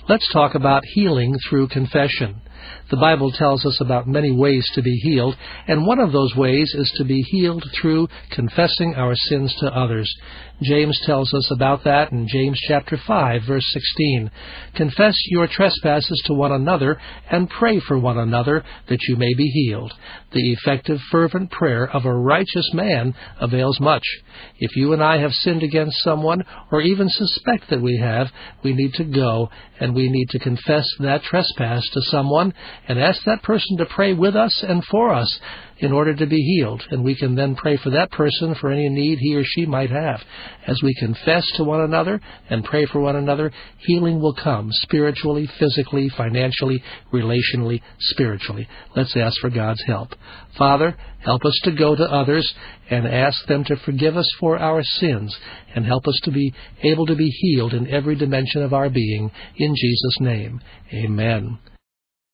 Let's talk about healing through confession. The Bible tells us about many ways to be healed, and one of those ways is to be healed through confessing our sins to others. James tells us about that in James chapter 5, verse 16. Confess your trespasses to one another and pray for one another that you may be healed. The effective, fervent prayer of a righteous man avails much. If you and I have sinned against someone, or even suspect that we have, we need to go and we need to confess that trespass to someone and ask that person to pray with us and for us in order to be healed. And we can then pray for that person for any need he or she might have. As we confess to one another and pray for one another, healing will come spiritually, physically, financially, relationally, spiritually. Let's ask for God's help. Father, help us to go to others and ask them to forgive us for our sins and help us to be able to be healed in every dimension of our being. In Jesus' name, amen.